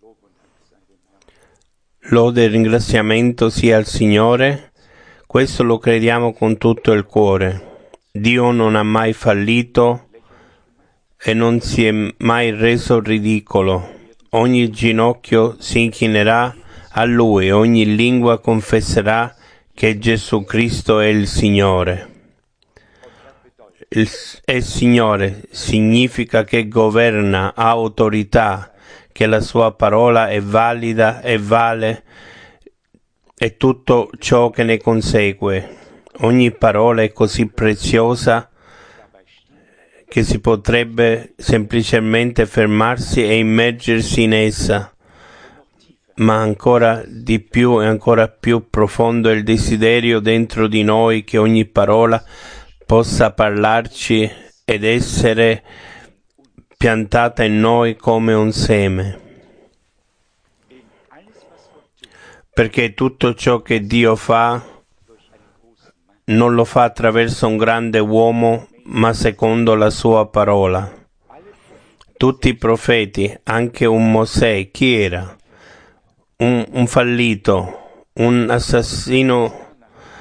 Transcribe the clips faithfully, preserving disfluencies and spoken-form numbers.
Lode e ringraziamento sia al Signore, questo lo crediamo con tutto il cuore. Dio non ha mai fallito e non si è mai reso ridicolo. Ogni ginocchio si inchinerà a Lui, ogni lingua confesserà che Gesù Cristo è il Signore. Il, è Signore significa che governa, ha autorità, che la sua parola è valida e vale e tutto ciò che ne consegue. Ogni parola è così preziosa che si potrebbe semplicemente fermarsi e immergersi in essa, ma ancora di più e ancora più profondo è il desiderio dentro di noi che ogni parola possa parlarci ed essere piantata in noi come un seme. Perché tutto ciò che Dio fa non lo fa attraverso un grande uomo, ma secondo la sua parola. Tutti i profeti, anche un Mosè, chi era? Un, un fallito, un assassino,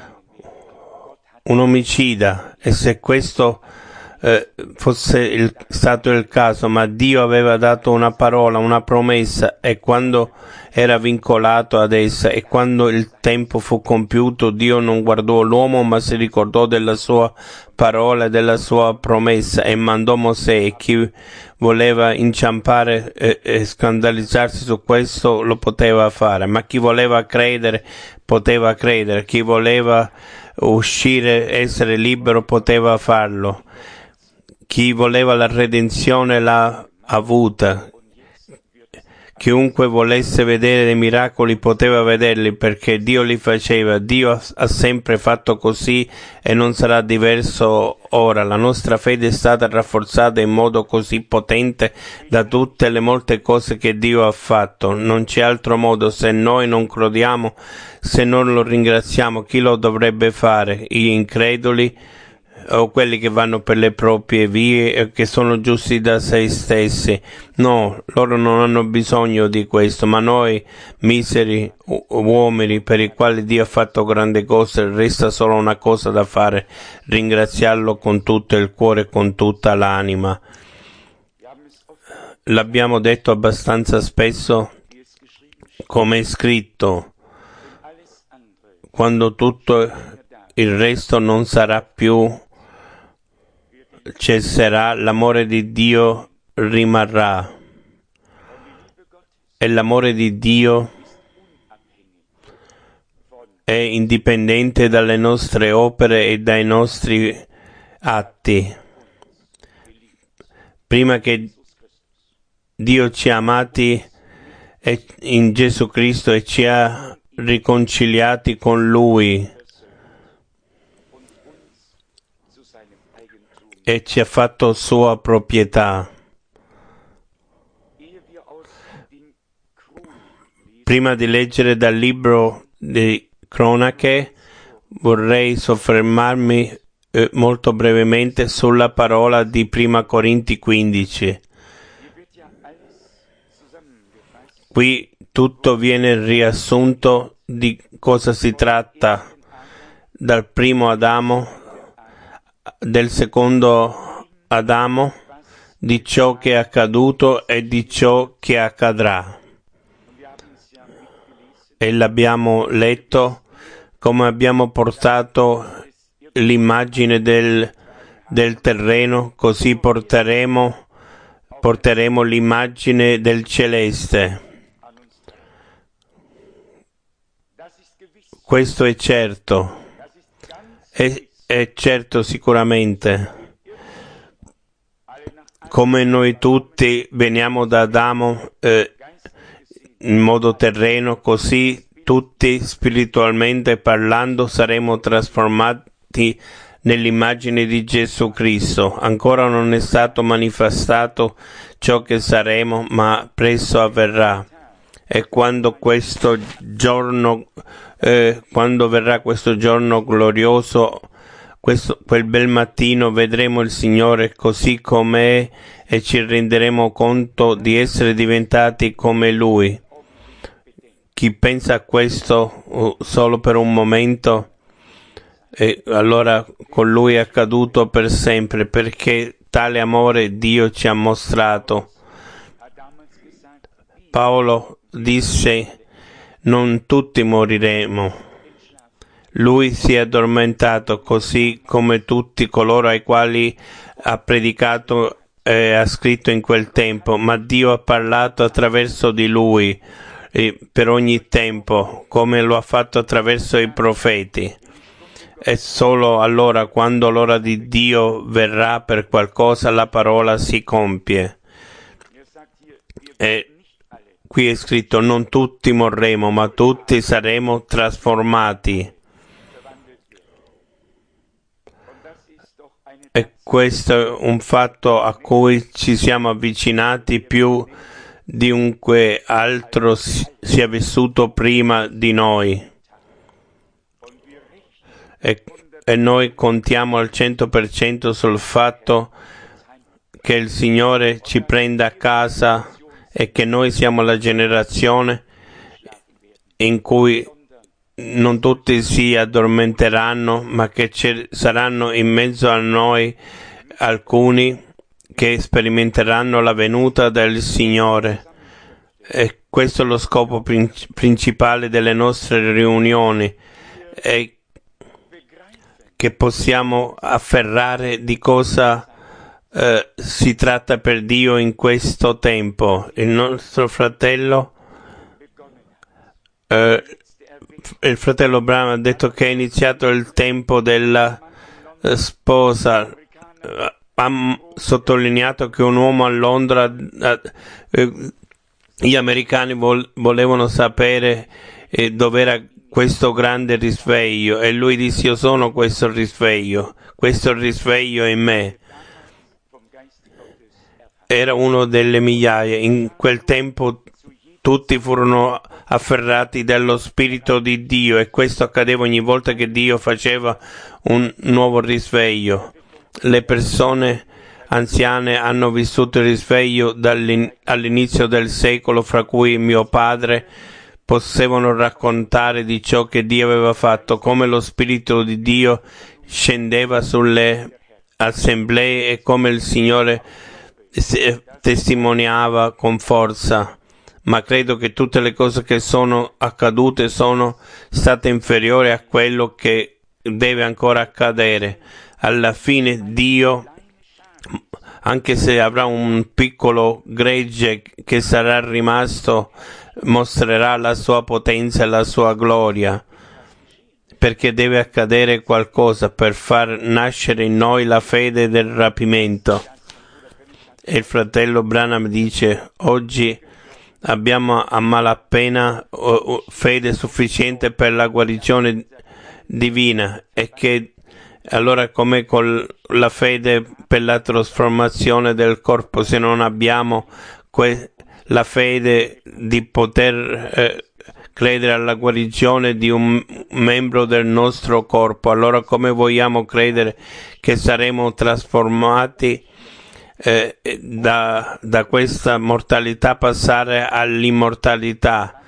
un omicida, e se questo eh, fosse il, stato il caso, ma Dio aveva dato una parola, una promessa, e quando era vincolato ad essa e quando il tempo fu compiuto, Dio non guardò l'uomo, ma si ricordò della sua parola e della sua promessa e mandò Mosè. E chi voleva inciampare e, e scandalizzarsi su questo lo poteva fare, ma chi voleva credere poteva credere, chi voleva uscire, essere libero, poteva farlo. Chi voleva la redenzione l'ha avuta. Chiunque volesse vedere dei miracoli poteva vederli perché Dio li faceva. Dio ha sempre fatto così e non sarà diverso ora. La nostra fede è stata rafforzata in modo così potente da tutte le molte cose che Dio ha fatto. Non c'è altro modo. Se noi non crediamo, se non lo ringraziamo, chi lo dovrebbe fare? Gli increduli o quelli che vanno per le proprie vie e che sono giusti da se stessi? No, loro non hanno bisogno di questo, ma noi miseri uomini per i quali Dio ha fatto grandi cose, resta solo una cosa da fare: ringraziarlo con tutto il cuore e con tutta l'anima. L'abbiamo detto abbastanza spesso, come è scritto: quando tutto il resto non sarà più, cesserà, l'amore di Dio rimarrà. E l'amore di Dio è indipendente dalle nostre opere e dai nostri atti. Prima che Dio ci ha amati in Gesù Cristo e ci ha riconciliati con Lui e ci ha fatto sua proprietà. Prima di leggere dal libro di Cronache, vorrei soffermarmi eh, molto brevemente sulla parola di Prima Corinti quindici. Qui tutto viene riassunto di cosa si tratta, dal primo Adamo, del secondo Adamo, di ciò che è accaduto e di ciò che accadrà. E l'abbiamo letto, come abbiamo portato l'immagine del, del terreno, così porteremo, porteremo l'immagine del celeste. Questo è certo, è, è certo sicuramente. Come noi tutti veniamo da Adamo eh, in modo terreno, così tutti spiritualmente parlando saremo trasformati nell'immagine di Gesù Cristo. Ancora non è stato manifestato ciò che saremo, ma presto avverrà. E quando questo giorno, eh, quando verrà questo giorno glorioso, Questo, quel bel mattino vedremo il Signore così com'è e ci renderemo conto di essere diventati come Lui. Chi pensa a questo uh, solo per un momento, e allora con Lui è accaduto per sempre, perché tale amore Dio ci ha mostrato. Paolo disse: non tutti moriremo. Lui si è addormentato, così come tutti coloro ai quali ha predicato e ha scritto in quel tempo, ma Dio ha parlato attraverso di Lui eh, per ogni tempo, come lo ha fatto attraverso i profeti. E solo allora, quando l'ora di Dio verrà per qualcosa, la parola si compie. E qui è scritto: non tutti morremo, ma tutti saremo trasformati. E questo è un fatto a cui ci siamo avvicinati più di chiunque altro sia vissuto prima di noi. E, e noi contiamo al cento per cento sul fatto che il Signore ci prenda a casa e che noi siamo la generazione in cui non tutti si addormenteranno, ma che ci saranno in mezzo a noi alcuni che sperimenteranno la venuta del Signore. E questo è lo scopo principale delle nostre riunioni, e che possiamo afferrare di cosa eh, si tratta per Dio in questo tempo. Il nostro fratello eh, il fratello Branham ha detto che è iniziato il tempo della eh, sposa. Ha sottolineato che un uomo a Londra, eh, gli americani vol- volevano sapere eh, dove era questo grande risveglio, e lui disse: io sono questo risveglio, questo risveglio in me. Era uno delle migliaia. In quel tempo tutti furono afferrati dallo Spirito di Dio, e questo accadeva ogni volta che Dio faceva un nuovo risveglio. Le persone anziane hanno vissuto il risveglio all'inizio del secolo, fra cui mio padre, potevano raccontare di ciò che Dio aveva fatto, come lo Spirito di Dio scendeva sulle assemblee e come il Signore testimoniava con forza. Ma credo che tutte le cose che sono accadute sono state inferiori a quello che deve ancora accadere. Alla fine Dio, anche se avrà un piccolo gregge che sarà rimasto, mostrerà la sua potenza e la sua gloria, perché deve accadere qualcosa per far nascere in noi la fede del rapimento. E il fratello Branham dice: oggi abbiamo a malapena fede sufficiente per la guarigione divina, e che allora, come con la fede per la trasformazione del corpo, se non abbiamo que- la fede di poter eh, credere alla guarigione di un membro del nostro corpo, allora come vogliamo credere che saremo trasformati Eh, da, da questa mortalità passare all'immortalità?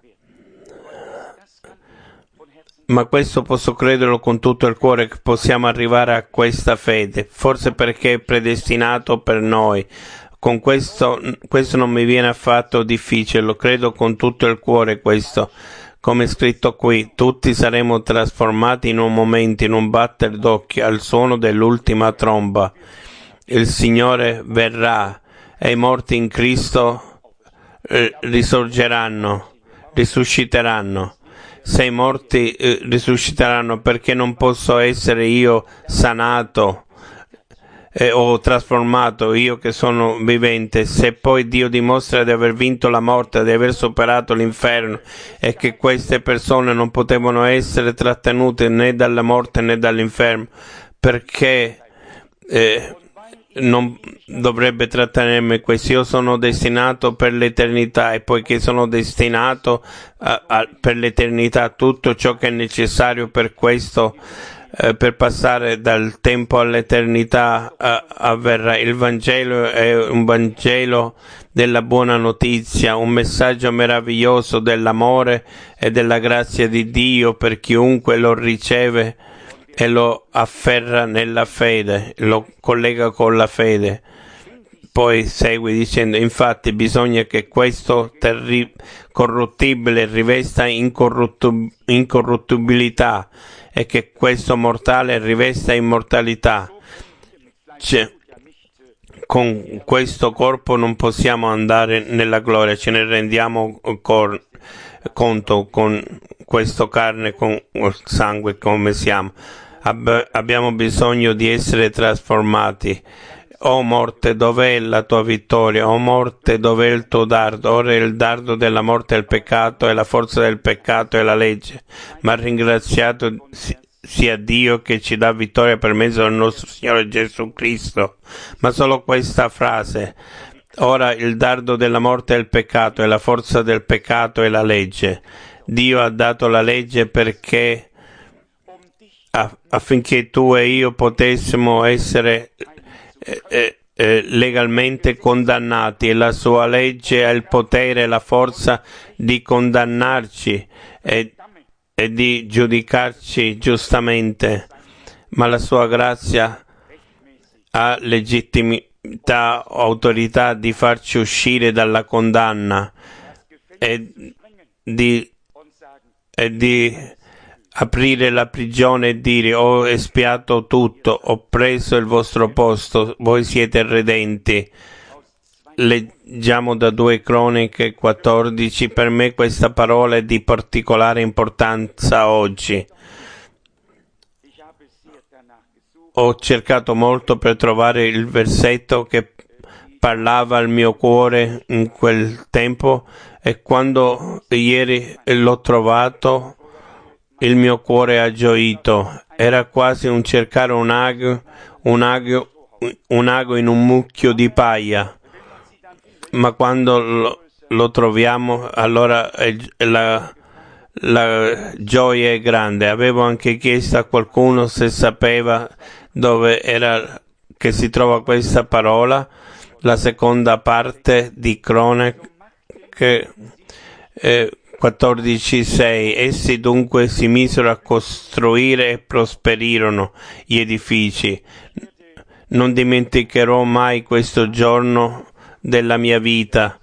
Ma questo posso crederlo con tutto il cuore, che possiamo arrivare a questa fede, forse perché è predestinato per noi. Con questo, questo non mi viene affatto difficile, lo credo con tutto il cuore questo. Come è scritto qui, tutti saremo trasformati in un momento, in un batter d'occhio, al suono dell'ultima tromba. Il Signore verrà e i morti in Cristo eh, risorgeranno, risusciteranno. Se i morti eh, risusciteranno, perché non posso essere io sanato eh, o trasformato, io che sono vivente, se poi Dio dimostra di aver vinto la morte, di aver superato l'inferno, e che queste persone non potevano essere trattenute né dalla morte né dall'inferno, perché eh, non dovrebbe trattenermi questo? Io sono destinato per l'eternità, e poiché sono destinato a, a, per l'eternità, tutto ciò che è necessario per questo eh, per passare dal tempo all'eternità eh, avverrà. Il Vangelo è un Vangelo della buona notizia, un messaggio meraviglioso dell'amore e della grazia di Dio per chiunque lo riceve e lo afferra nella fede, lo collega con la fede. Poi segue dicendo: infatti bisogna che questo terri- corruttibile rivesta incorruttu- incorruttibilità e che questo mortale rivesta immortalità. Cioè, con questo corpo non possiamo andare nella gloria, ce ne rendiamo cor- conto con questo carne, con sangue come siamo. Ab- abbiamo bisogno di essere trasformati. O morte, dov'è la tua vittoria? O morte, dov'è il tuo dardo? Ora il dardo della morte è il peccato e la forza del peccato è la legge. Ma ringraziato sia Dio che ci dà vittoria per mezzo del nostro Signore Gesù Cristo. Ma solo questa frase. Ora il dardo della morte è il peccato e la forza del peccato è la legge. Dio ha dato la legge perché affinché tu e io potessimo essere Eh, eh, legalmente condannati, e la sua legge ha il potere e la forza di condannarci e, e di giudicarci giustamente, ma la sua grazia ha legittimità, autorità di farci uscire dalla condanna e di, e di aprire la prigione e dire: ho espiato tutto, ho preso il vostro posto, voi siete redenti. Leggiamo da due Croniche quattordici. Per me questa parola è di particolare importanza oggi. Ho cercato molto per trovare il versetto che parlava al mio cuore in quel tempo, e quando ieri l'ho trovato il mio cuore ha gioito. Era quasi un cercare un ago, un ago, un ago in un mucchio di paglia, ma quando lo, lo troviamo allora è, la, la gioia è grande. Avevo anche chiesto a qualcuno se sapeva dove era che si trova questa parola, la seconda parte di Croniche eh, quattordici sei. Essi dunque si misero a costruire e prosperirono gli edifici. Non dimenticherò mai questo giorno della mia vita.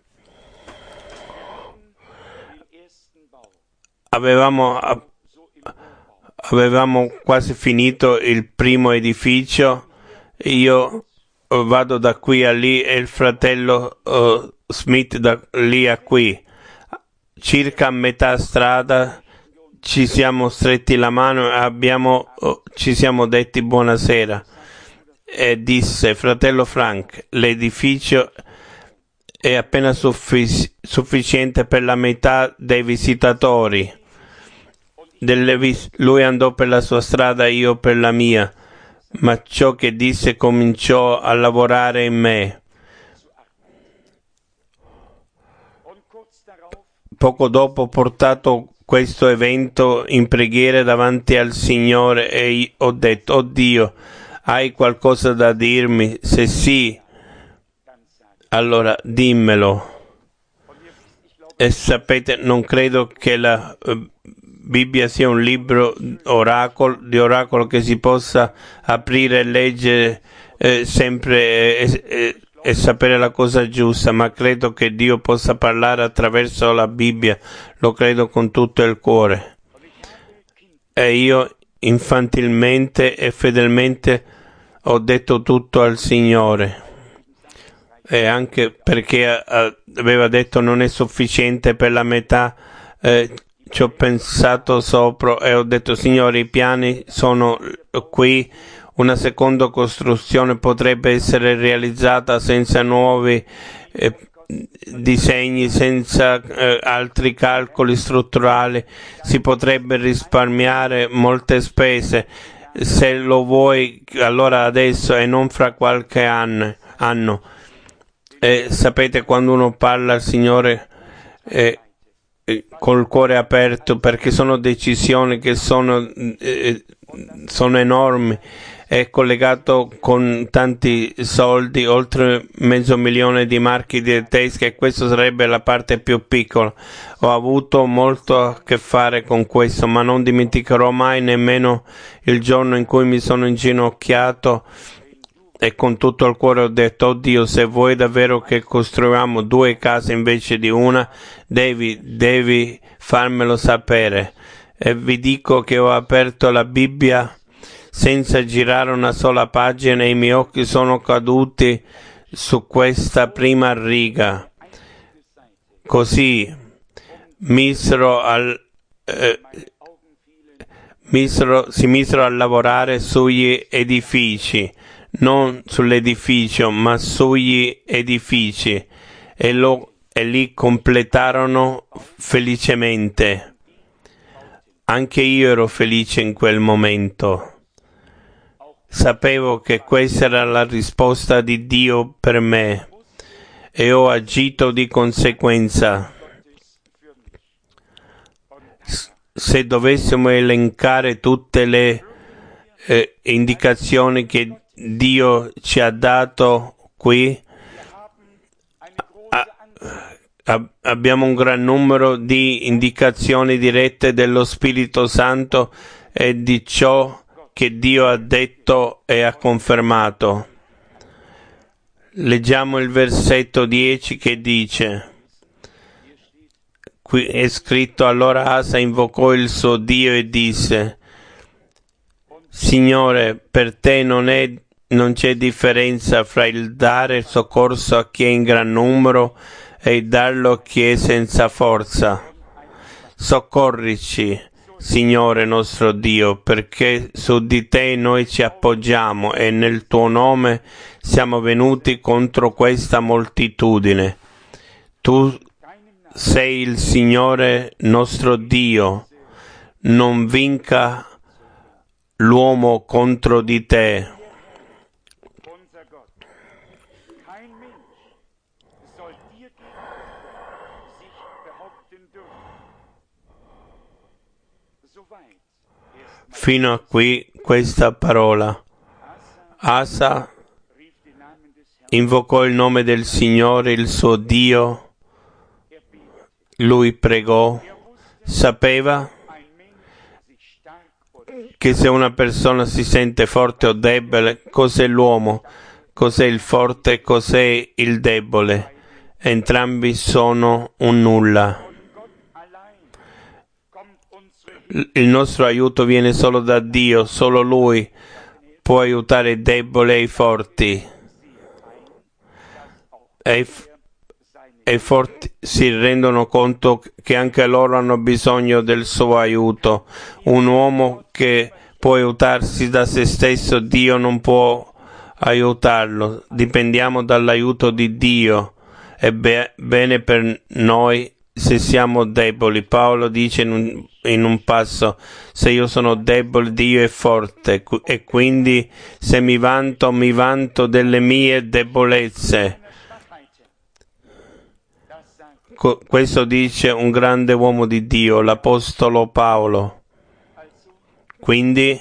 Avevamo, avevamo quasi finito il primo edificio. Io vado da qui a lì e il fratello uh, Smith da lì a qui. Circa a metà strada ci siamo stretti la mano e abbiamo, oh, ci siamo detti buonasera, e disse: fratello Frank, l'edificio è appena suffic- sufficiente per la metà dei visitatori. Delle vis- lui andò per la sua strada, io per la mia, ma ciò che disse cominciò a lavorare in me. Poco dopo ho portato questo evento in preghiera davanti al Signore e ho detto: oh Dio, hai qualcosa da dirmi? Se sì, allora dimmelo. E sapete, non credo che la uh, Bibbia sia un libro oracolo, di oracolo che si possa aprire e leggere eh, sempre eh, eh, e sapere la cosa giusta, ma credo che Dio possa parlare attraverso la Bibbia, lo credo con tutto il cuore. E io infantilmente e fedelmente ho detto tutto al Signore, e anche perché aveva detto non è sufficiente per la metà, eh, ci ho pensato sopra e ho detto: Signore, i piani sono qui. Una seconda costruzione potrebbe essere realizzata senza nuovi eh, disegni, senza eh, altri calcoli strutturali. Si potrebbe risparmiare molte spese. Se lo vuoi, allora adesso e non fra qualche anno. anno. E sapete, quando uno parla al Signore, eh, col cuore aperto, perché sono decisioni che sono, eh, sono enormi. È collegato con tanti soldi, oltre mezzo milione di marchi di tedeschi, e questo sarebbe la parte più piccola. Ho avuto molto a che fare con questo, ma non dimenticherò mai nemmeno il giorno in cui mi sono inginocchiato e con tutto il cuore ho detto: oh Dio, se vuoi davvero che costruiamo due case invece di una, devi, devi farmelo sapere. E vi dico che ho aperto la Bibbia senza girare una sola pagina e i miei occhi sono caduti su questa prima riga. Così misero al, eh, misero, si misero a lavorare sugli edifici, non sull'edificio, ma sugli edifici, e, lo, e li completarono felicemente. Anche io ero felice in quel momento. Sapevo che questa era la risposta di Dio per me e ho agito di conseguenza. Se dovessimo elencare tutte le eh, indicazioni che Dio ci ha dato qui, a, a, abbiamo un gran numero di indicazioni dirette dello Spirito Santo e di ciò che Dio ha detto e ha confermato. Leggiamo il versetto dieci che dice, qui è scritto: allora Asa invocò il suo Dio e disse: Signore, per te non, è, non c'è differenza fra il dare soccorso a chi è in gran numero e il darlo a chi è senza forza. Soccorrici, Signore nostro Dio, perché su di te noi ci appoggiamo e nel tuo nome siamo venuti contro questa moltitudine. Tu sei il Signore nostro Dio, non vinca l'uomo contro di te. Fino a qui questa parola. Asa invocò il nome del Signore, il suo Dio. Lui pregò. Sapeva che se una persona si sente forte o debole, cos'è l'uomo, cos'è il forte e cos'è il debole? Entrambi sono un nulla. Il nostro aiuto viene solo da Dio, solo Lui può aiutare i deboli e i forti. E i, e i forti si rendono conto che anche loro hanno bisogno del suo aiuto. Un uomo che può aiutarsi da se stesso, Dio non può aiutarlo. Dipendiamo dall'aiuto di Dio. È be- bene per noi se siamo deboli. Paolo dice in un, in un passo: se io sono debole, Dio è forte, e quindi se mi vanto, mi vanto delle mie debolezze. Co- questo dice un grande uomo di Dio, l'Apostolo Paolo. Quindi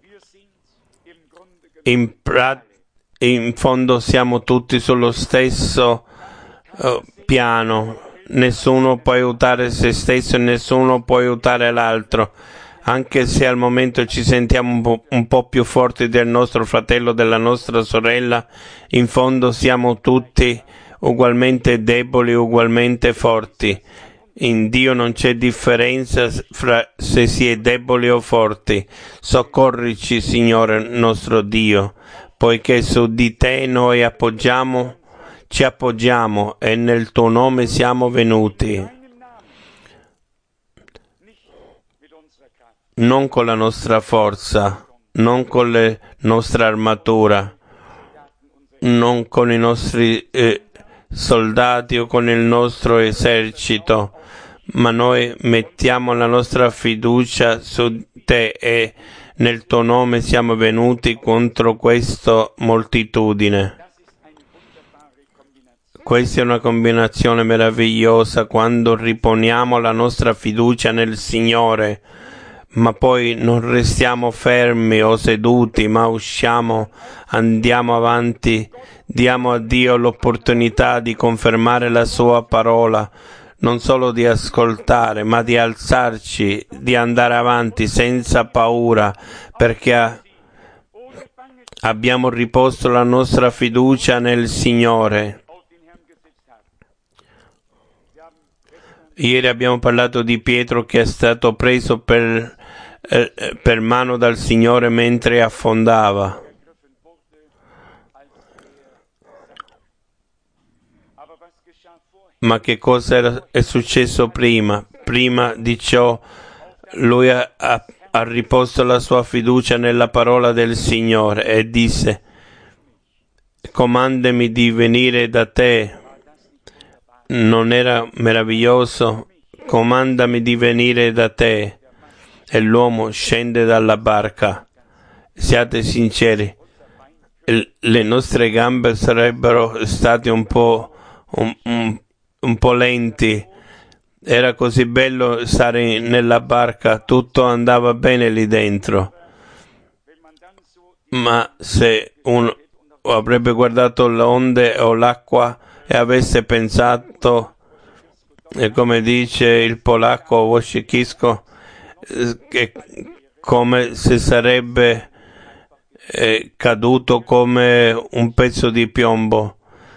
in, pra- in fondo siamo tutti sullo stesso uh, piano. Nessuno può aiutare se stesso e nessuno può aiutare l'altro. Anche se al momento ci sentiamo un po', un po' più forti del nostro fratello, della nostra sorella, in fondo siamo tutti ugualmente deboli, ugualmente forti. In Dio non c'è differenza fra se si è deboli o forti. Soccorrici, Signore nostro Dio, poiché su di te noi appoggiamo Ci appoggiamo e nel tuo nome siamo venuti, non con la nostra forza, non con la nostra armatura, non con i nostri eh, soldati o con il nostro esercito, ma noi mettiamo la nostra fiducia su te e nel tuo nome siamo venuti contro questa moltitudine. Questa è una combinazione meravigliosa quando riponiamo la nostra fiducia nel Signore, ma poi non restiamo fermi o seduti, ma usciamo, andiamo avanti, diamo a Dio l'opportunità di confermare la Sua parola, non solo di ascoltare, ma di alzarci, di andare avanti senza paura, perché abbiamo riposto la nostra fiducia nel Signore. Ieri abbiamo parlato di Pietro che è stato preso per, eh, per mano dal Signore mentre affondava. Ma che cosa era, è successo prima? Prima di ciò lui ha, ha, ha riposto la sua fiducia nella parola del Signore e disse: comandami di venire da te. Non era meraviglioso? Comandami di venire da te. E l'uomo scende dalla barca. Siate sinceri, le nostre gambe sarebbero state un po', un, un, un po' lenti. Era così bello stare nella barca, tutto andava bene lì dentro. Ma se uno avrebbe guardato le onde o l'acqua e avesse pensato, e come dice il polacco Wojciechowski, che come se sarebbe eh, caduto come un pezzo di piombo.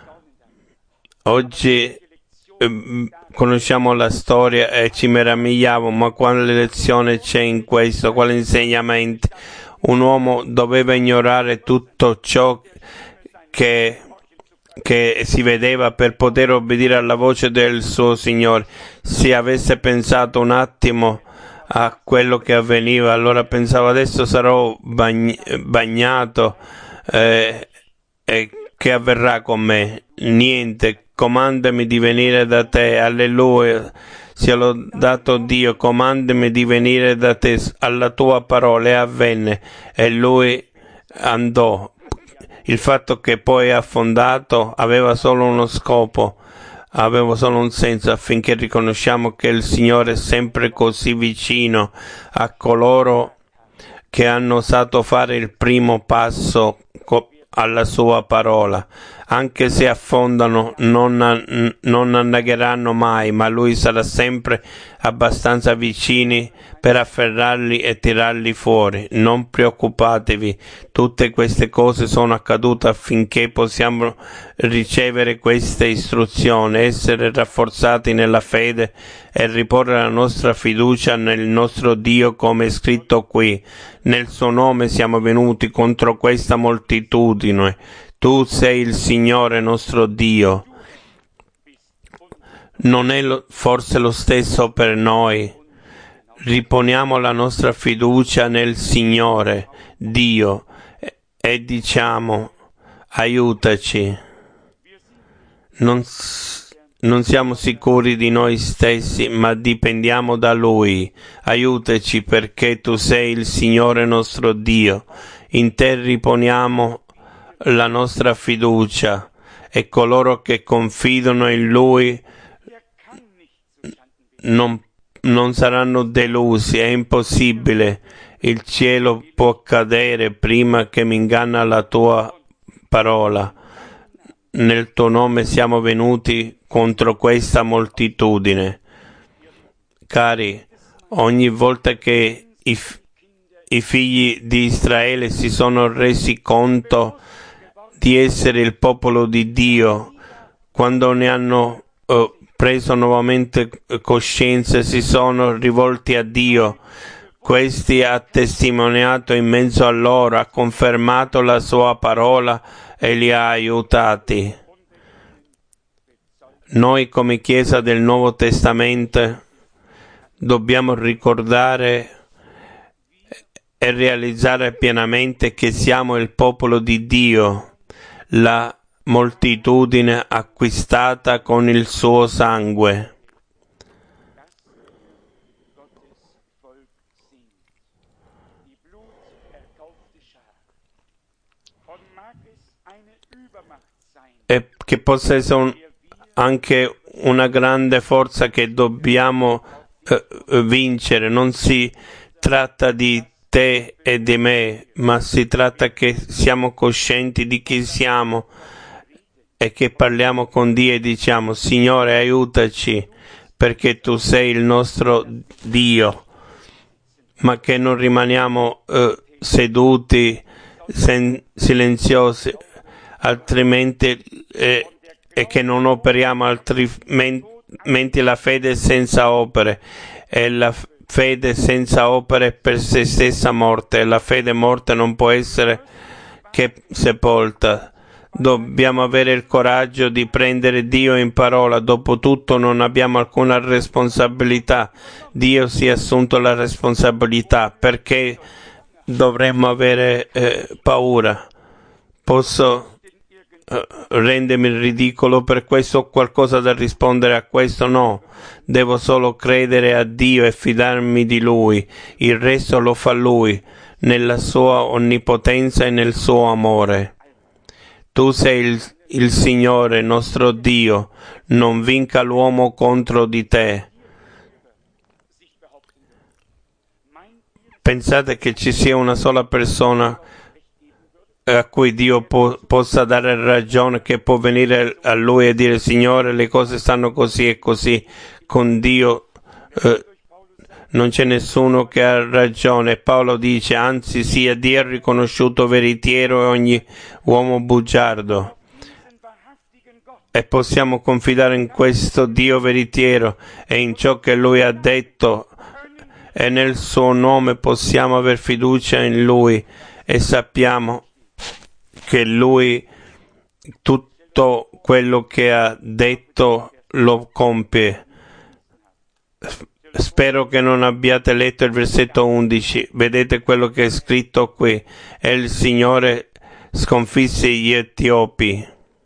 Oggi eh, conosciamo la storia e ci meravigliamo, ma quale lezione c'è in questo? Quale insegnamento? Un uomo doveva ignorare tutto ciò che che si vedeva per poter obbedire alla voce del suo Signore. Se avesse pensato un attimo a quello che avveniva, allora pensava: adesso sarò bagn- bagnato, eh, e che avverrà con me? Niente, comandami di venire da te, alleluia, sia lodato Dio, comandami di venire da te, alla tua parola, e avvenne, e lui andò. Il fatto che poi è affondato aveva solo uno scopo, aveva solo un senso, affinché riconosciamo che il Signore è sempre così vicino a coloro che hanno osato fare il primo passo alla sua parola. Anche se affondano non, non annegheranno mai, ma Lui sarà sempre abbastanza vicini per afferrarli e tirarli fuori. Non preoccupatevi, tutte queste cose sono accadute affinché possiamo ricevere queste istruzioni, essere rafforzati nella fede e riporre la nostra fiducia nel nostro Dio, come è scritto qui. Nel suo nome siamo venuti contro questa moltitudine. Tu sei il Signore nostro Dio. Non è lo, forse lo stesso per noi? Riponiamo la nostra fiducia nel Signore Dio e, e diciamo: aiutaci. Non, non siamo sicuri di noi stessi, ma dipendiamo da Lui. Aiutaci, perché Tu sei il Signore nostro Dio. In Te riponiamo la nostra fiducia, e coloro che confidano in Lui non, non saranno delusi. È impossibile. Il cielo può cadere prima che mi inganna la Tua parola. Nel Tuo nome siamo venuti contro questa moltitudine. Cari, ogni volta che i, i figli di Israele si sono resi conto di essere il popolo di Dio, quando ne hanno uh, preso nuovamente coscienza, si sono rivolti a Dio. Questi ha testimoniato in mezzo a loro, ha confermato la sua parola e li ha aiutati. Noi come Chiesa del Nuovo Testamento dobbiamo ricordare e realizzare pienamente che siamo il popolo di Dio, la moltitudine acquistata con il suo sangue. E che possa essere un, anche una grande forza che dobbiamo eh, vincere. Non si tratta di te e di me, ma si tratta che siamo coscienti di chi siamo e che parliamo con Dio e diciamo: Signore, aiutaci, perché tu sei il nostro Dio, ma che non rimaniamo eh, seduti, sen- silenziosi, altrimenti eh, e che non operiamo, altrimenti la fede senza opere e la fede senza opere per se stessa morte, e la fede morta non può essere che sepolta. Dobbiamo avere il coraggio di prendere Dio in parola. Dopotutto non abbiamo alcuna responsabilità. Dio si è assunto la responsabilità. Perché dovremmo avere eh, paura? Posso eh, rendermi ridicolo per questo? Ho qualcosa da rispondere a questo? No. Devo solo credere a Dio e fidarmi di Lui. Il resto lo fa Lui, nella sua onnipotenza e nel suo amore. Tu sei il, il Signore, nostro Dio, non vinca l'uomo contro di te. Pensate che ci sia una sola persona a cui Dio po- possa dare ragione, che può venire a Lui e dire: Signore, le cose stanno così e così. Con Dio eh, non c'è nessuno che ha ragione. Paolo dice: anzi, sia Dio riconosciuto veritiero e ogni uomo bugiardo. E possiamo confidare in questo Dio veritiero e in ciò che Lui ha detto, e nel suo nome possiamo aver fiducia in Lui e sappiamo che Lui tutto quello che ha detto lo compie. Spero che non abbiate letto il versetto undici. Vedete quello che è scritto qui: e il Signore sconfisse gli Etiopi.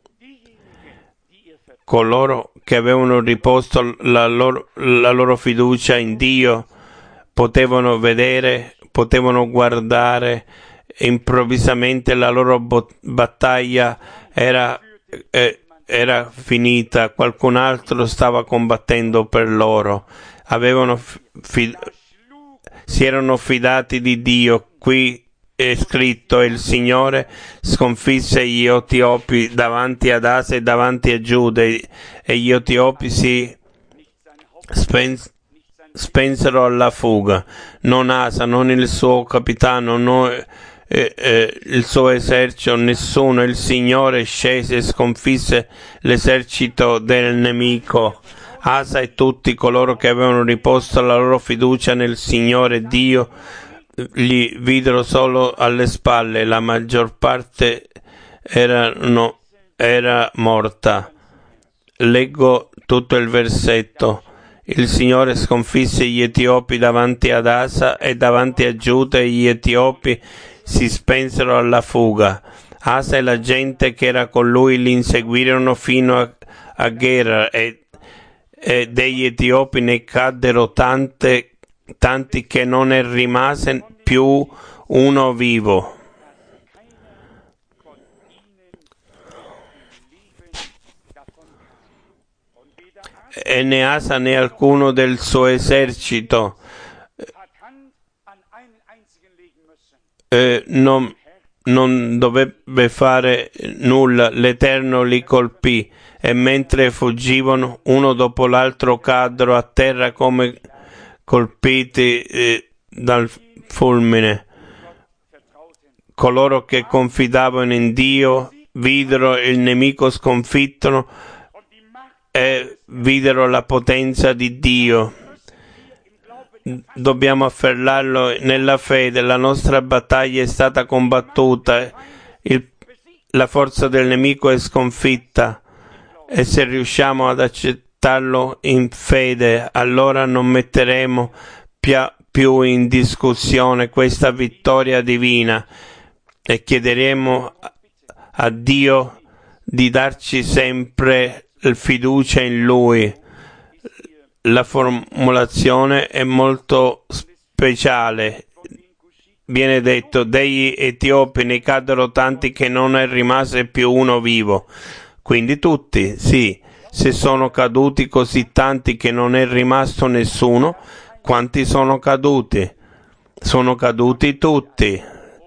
Coloro che avevano riposto la loro, la loro fiducia in Dio potevano vedere, potevano guardare. Improvvisamente la loro bot- battaglia era, eh, era finita. Qualcun altro stava combattendo per loro. Avevano fi- si erano fidati di Dio. Qui è scritto: il Signore sconfisse gli Etiopi davanti ad Asa e davanti a Giuda, e gli Etiopi si spens- spensero alla fuga. Non Asa, non il suo capitano, non eh, eh, il suo esercito, nessuno. Il Signore scese e sconfisse l'esercito del nemico. Asa e tutti coloro che avevano riposto la loro fiducia nel Signore Dio gli videro solo alle spalle. La maggior parte erano, era morta. Leggo tutto il versetto. Il Signore sconfisse gli Etiopi davanti ad Asa e davanti a Giuda, e gli Etiopi si spensero alla fuga. Asa e la gente che era con lui li inseguirono fino a, a Gera, e e degli Etiopi ne caddero tante, tanti che non ne rimase più uno vivo. E né Asa né alcuno del suo esercito eh, non, non dovrebbe fare nulla. L'Eterno li colpì, e mentre fuggivano uno dopo l'altro caddero a terra come colpiti eh, dal fulmine. Coloro che confidavano in Dio videro il nemico sconfitto e videro la potenza di Dio. Dobbiamo afferrarlo nella fede. La nostra battaglia è stata combattuta, il, la forza del nemico è sconfitta, e se riusciamo ad accettarlo in fede, allora non metteremo pia, più in discussione questa vittoria divina, e chiederemo a Dio di darci sempre fiducia in Lui. La formulazione è molto speciale. Viene detto: degli Etiopi ne caddero tanti che non ne rimase più uno vivo. Quindi tutti, sì, Se sono caduti così tanti che non è rimasto nessuno, quanti sono caduti? Sono caduti tutti.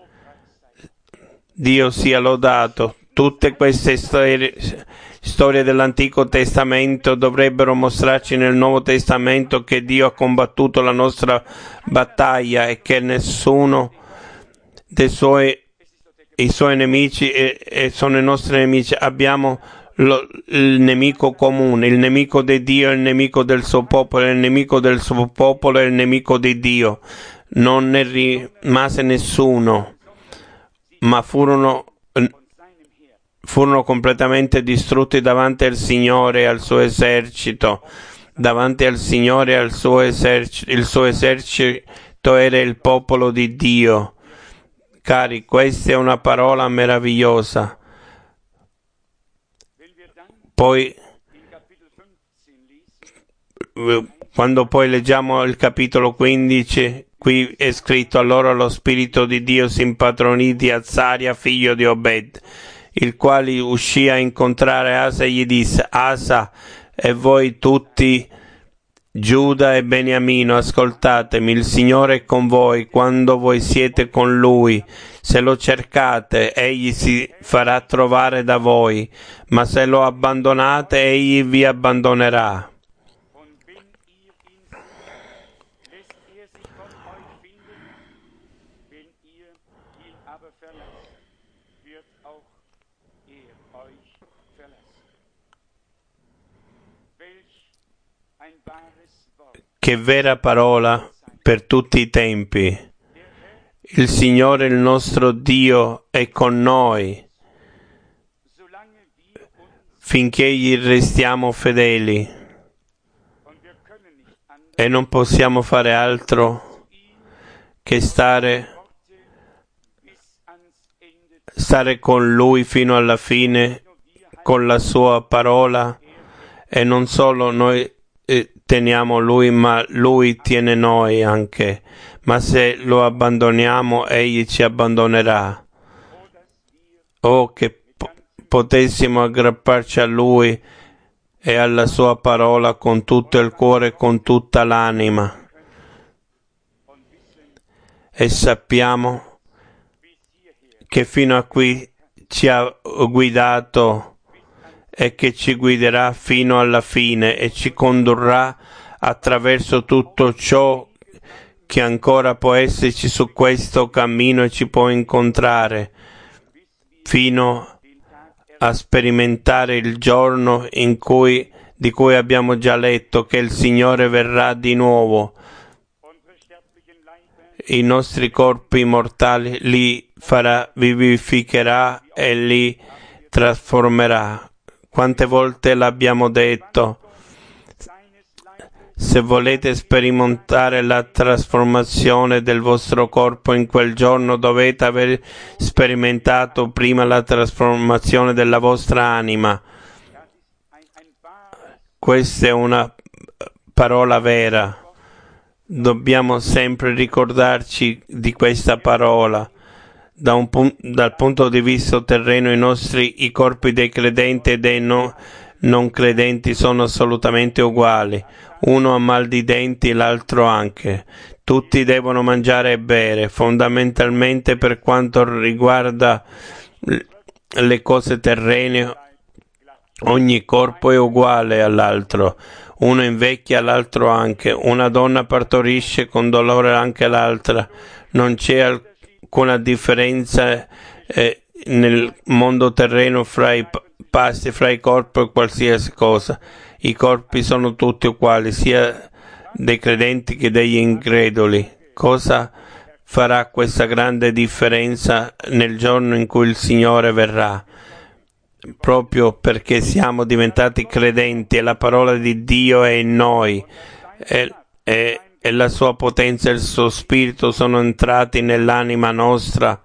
Dio sia lodato. Tutte queste storie, storie dell'Antico Testamento dovrebbero mostrarci nel Nuovo Testamento che Dio ha combattuto la nostra battaglia e che nessuno dei suoi, i suoi nemici e, e sono i nostri nemici. Abbiamo lo, il nemico comune, il nemico di Dio, il nemico del suo popolo, il nemico del suo popolo e il nemico di Dio. Non ne rimase nessuno, ma furono furono completamente distrutti davanti al Signore e al suo esercito. Davanti al Signore e al suo esercito, il suo esercito era il popolo di Dio. Cari, questa è una parola meravigliosa. Poi, quando poi leggiamo il capitolo quindici, qui è scritto: allora lo Spirito di Dio si impadronì di Azaria, figlio di Obed, il quale uscì a incontrare Asa e gli disse: Asa e voi tutti, Giuda e Beniamino, ascoltatemi, il Signore è con voi quando voi siete con Lui. Se lo cercate, Egli si farà trovare da voi, ma se lo abbandonate, Egli vi abbandonerà. Che vera parola per tutti i tempi. Il Signore, il nostro Dio, è con noi finché gli restiamo fedeli e non possiamo fare altro che stare, stare con Lui fino alla fine, con la Sua parola, e non solo noi eh, teniamo Lui, ma Lui tiene noi anche. Ma se lo abbandoniamo, Egli ci abbandonerà. Oh, che po- potessimo aggrapparci a Lui e alla Sua parola con tutto il cuore e con tutta l'anima. E sappiamo che fino a qui ci ha guidato e che ci guiderà fino alla fine e ci condurrà attraverso tutto ciò che ancora può esserci su questo cammino e ci può incontrare, fino a sperimentare il giorno in cui, di cui abbiamo già letto, che il Signore verrà di nuovo. I nostri corpi mortali li farà, vivificherà e li trasformerà. Quante volte l'abbiamo detto? Se volete sperimentare la trasformazione del vostro corpo in quel giorno, dovete aver sperimentato prima la trasformazione della vostra anima. Questa è una parola vera. Dobbiamo sempre ricordarci di questa parola. Da un pun- dal punto di vista terreno, i nostri i corpi dei credenti e dei no- non credenti sono assolutamente uguali. Uno ha mal di denti, l'altro anche. Tutti devono mangiare e bere. Fondamentalmente, per quanto riguarda le cose terrene, ogni corpo è uguale all'altro. Uno invecchia, l'altro anche. Una donna partorisce con dolore anche l'altra. Non c'è alcuna differenza eh, nel mondo terreno fra i pasti, fra i corpi e qualsiasi cosa. I corpi sono tutti uguali, sia dei credenti che degli increduli. Cosa farà questa grande differenza nel giorno in cui il Signore verrà? Proprio perché siamo diventati credenti e la parola di Dio è in noi e, e, e la sua potenza e il suo spirito sono entrati nell'anima nostra,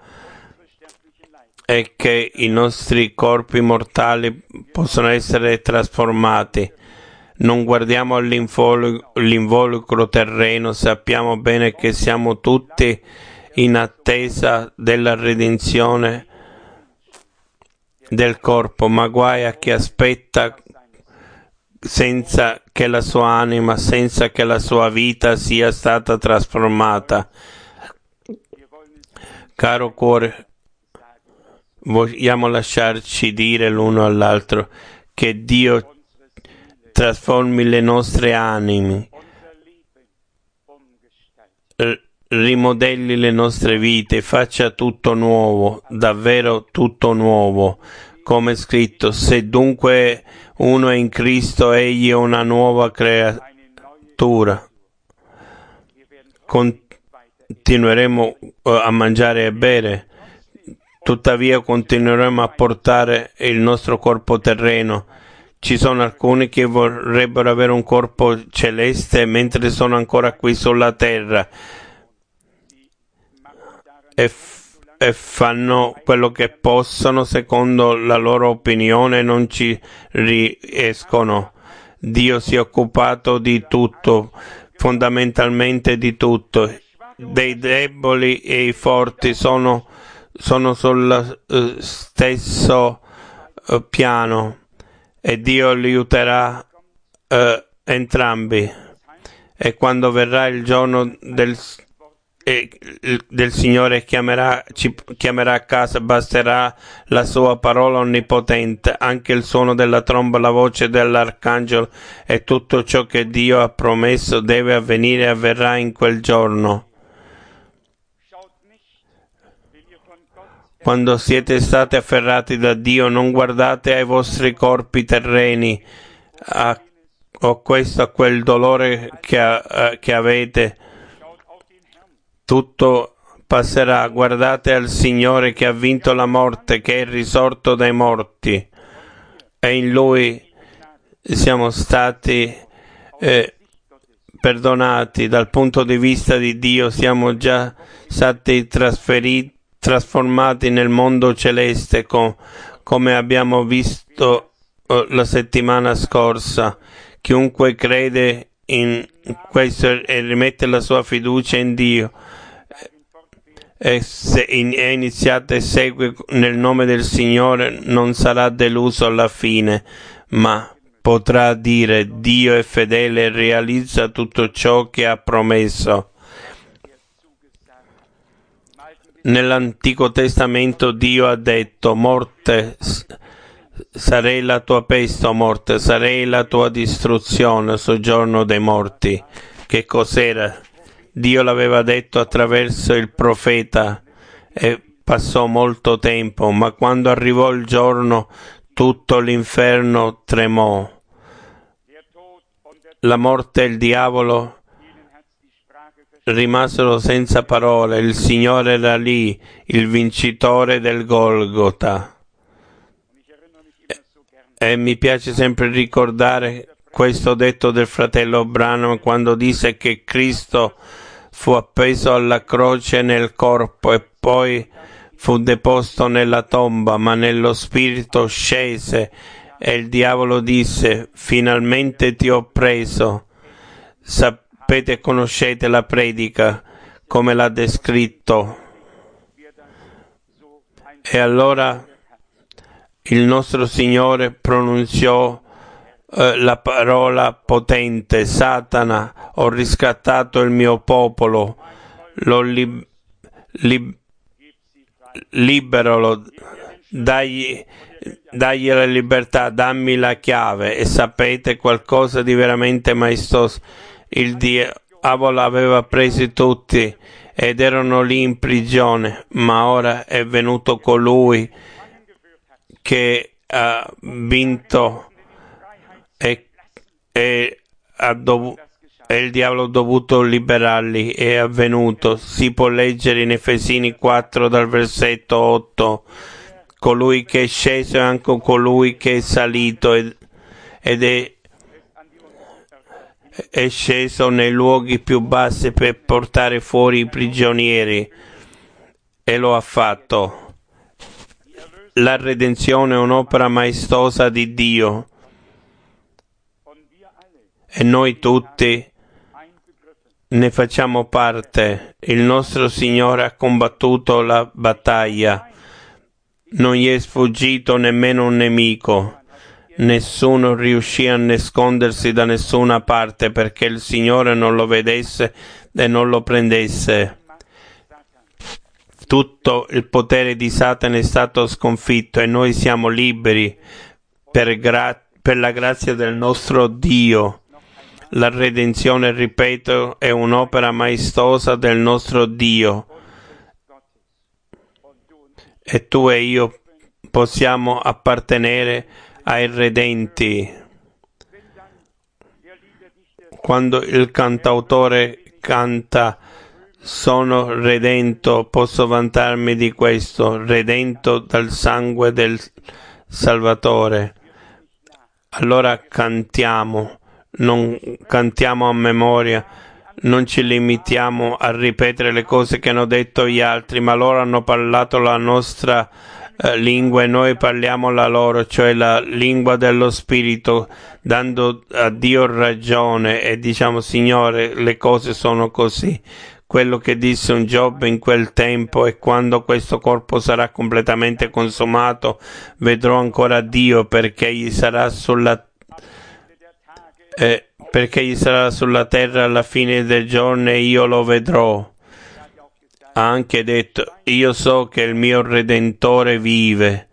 e che i nostri corpi mortali possono essere trasformati. Non guardiamo all'involucro terreno, sappiamo bene che siamo tutti in attesa della redenzione del corpo, ma guai a chi aspetta senza che la sua anima, senza che la sua vita sia stata trasformata. Caro cuore, vogliamo lasciarci dire l'uno all'altro che Dio trasformi le nostre anime, rimodelli le nostre vite, faccia tutto nuovo, davvero tutto nuovo. Come è scritto, se dunque uno è in Cristo, egli è una nuova creatura. Continueremo a mangiare e bere, tuttavia continueremo a portare il nostro corpo terreno. Ci sono alcuni che vorrebbero avere un corpo celeste mentre sono ancora qui sulla terra e, f- e fanno quello che possono secondo la loro opinione, non ci riescono. Dio si è occupato di tutto, fondamentalmente di tutto. Dei deboli e i forti sono, sono sullo uh, stesso uh, piano e Dio li aiuterà uh, entrambi. E quando verrà il giorno del E del Signore chiamerà, ci chiamerà a casa, basterà la sua parola onnipotente, anche il suono della tromba, la voce dell'arcangelo e tutto ciò che Dio ha promesso deve avvenire e avverrà in quel giorno. Quando siete stati afferrati da Dio, non guardate ai vostri corpi terreni, a, a questo, a quel dolore che, a, che avete. Tutto passerà. Guardate al Signore che ha vinto la morte, che è risorto dai morti, e in Lui siamo stati eh, perdonati dal punto di vista di Dio. Siamo già stati trasferiti, trasformati nel mondo celeste, com- come abbiamo visto eh, la settimana scorsa. Chiunque crede in questo e rimette la sua fiducia in Dio e se in, è iniziato e segue nel nome del Signore non sarà deluso alla fine, ma potrà dire: Dio è fedele e realizza tutto ciò che ha promesso. Nell'Antico Testamento Dio ha detto: morte, sarei la tua peste, o morte, sarei la tua distruzione, soggiorno dei morti. Che cos'era? Dio l'aveva detto attraverso il profeta e passò molto tempo, ma quando arrivò il giorno tutto l'inferno tremò. La morte e il diavolo rimasero senza parole. Il Signore era lì, il vincitore del Golgota. E, e mi piace sempre ricordare questo detto del fratello Branham quando disse che Cristo fu appeso alla croce nel corpo e poi fu deposto nella tomba, ma nello spirito scese e il diavolo disse: finalmente ti ho preso. Sapete e conoscete la predica come l'ha descritto. E allora il nostro Signore pronunziò eh, la parola potente: Satana, ho riscattato il mio popolo, lo lib- lib- liberalo, dagli, dagli la libertà, dammi la chiave. E sapete qualcosa di veramente maestoso? Il diavolo aveva presi tutti ed erano lì in prigione, ma ora è venuto colui che ha vinto e, e, ha dov- e il diavolo ha dovuto liberarli. È avvenuto. Si può leggere in Efesini quattro dal versetto otto: colui che è sceso è anche colui che è salito ed, ed è, è sceso nei luoghi più bassi per portare fuori i prigionieri, e lo ha fatto. La redenzione è un'opera maestosa di Dio e noi tutti ne facciamo parte. Il nostro Signore ha combattuto la battaglia, non gli è sfuggito nemmeno un nemico. Nessuno riuscì a nascondersi da nessuna parte perché il Signore non lo vedesse e non lo prendesse. Tutto il potere di Satana è stato sconfitto e noi siamo liberi per, gra- per la grazia del nostro Dio. La redenzione, ripeto, è un'opera maestosa del nostro Dio. E tu e io possiamo appartenere ai redenti. Quando il cantautore canta sono redento, posso vantarmi di questo, redento dal sangue del Salvatore. Allora cantiamo, non cantiamo a memoria, non ci limitiamo a ripetere le cose che hanno detto gli altri, ma loro hanno parlato la nostra eh, lingua e noi parliamo la loro, cioè la lingua dello Spirito, dando a Dio ragione e diciamo: Signore, le cose sono così. Quello che disse un Giobbe in quel tempo, e quando questo corpo sarà completamente consumato, vedrò ancora Dio, perché egli sarà sulla eh, perché egli sarà sulla terra alla fine del giorno e io lo vedrò. Ha anche detto: io so che il mio Redentore vive.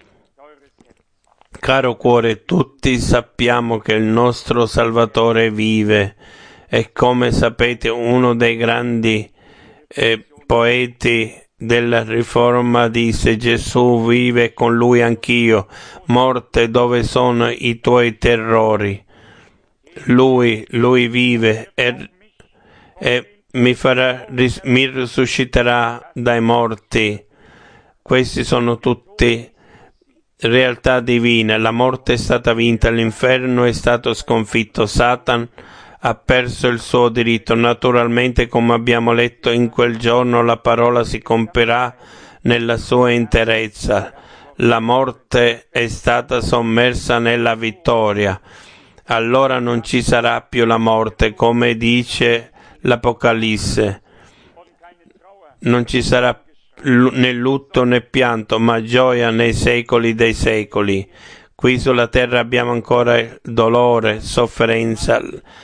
Caro cuore, tutti sappiamo che il nostro Salvatore vive. E come sapete, uno dei grandi eh, poeti della Riforma disse: Gesù vive e con lui anch'io. Morte, dove sono i tuoi terrori? Lui, lui vive e, e mi, farà, mi risusciterà dai morti. Questi sono tutti realtà divine. La morte è stata vinta, l'inferno è stato sconfitto, Satan ha perso il suo diritto. Naturalmente, come abbiamo letto, in quel giorno la parola si compirà nella sua interezza. La morte è stata sommersa nella vittoria. Allora non ci sarà più la morte, come dice l'Apocalisse. Non ci sarà né lutto né pianto, ma gioia nei secoli dei secoli. Qui sulla terra abbiamo ancora dolore, sofferenza,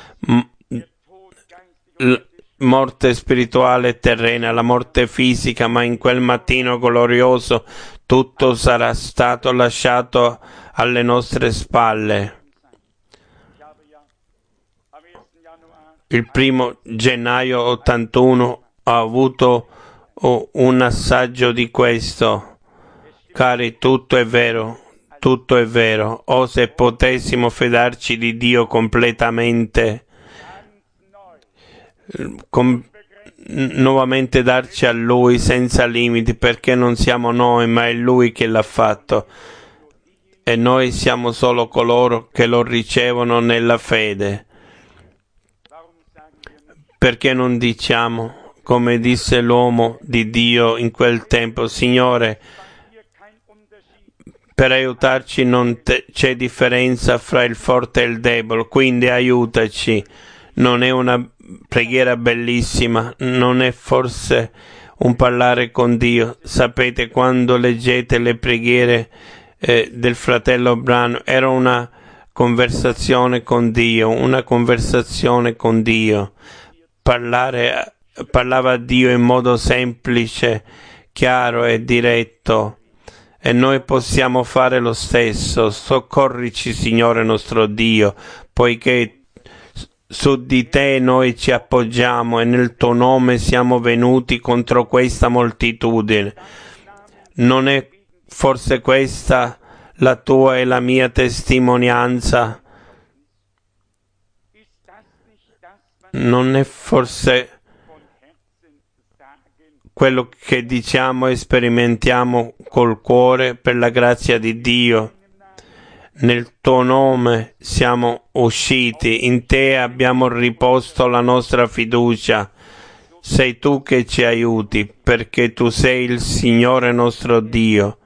morte spirituale e terrena, la morte fisica, ma in quel mattino glorioso tutto sarà stato lasciato alle nostre spalle. Il primo gennaio ottantuno ho avuto un assaggio di questo. Cari, tutto è vero, tutto è vero. O se potessimo fidarci di Dio completamente, com- nuovamente darci a Lui senza limiti, perché non siamo noi, ma è Lui che l'ha fatto. E noi siamo solo coloro che lo ricevono nella fede. Perché non diciamo, come disse l'uomo di Dio in quel tempo: Signore, per aiutarci non te- c'è differenza fra il forte e il debole, quindi aiutaci. Non è una preghiera bellissima? Non è forse un parlare con Dio? Sapete, quando leggete le preghiere eh, del fratello Branham, era una conversazione con Dio, una conversazione con Dio. Parlare, parlava a Dio in modo semplice, chiaro e diretto, e noi possiamo fare lo stesso. Soccorrici, Signore nostro Dio, poiché su di te noi ci appoggiamo e nel tuo nome siamo venuti contro questa moltitudine. Non è forse questa la tua e la mia testimonianza? Non è forse quello che diciamo e sperimentiamo col cuore per la grazia di Dio? Nel tuo nome siamo usciti, in te abbiamo riposto la nostra fiducia. Sei tu che ci aiuti, perché tu sei il Signore nostro Dio.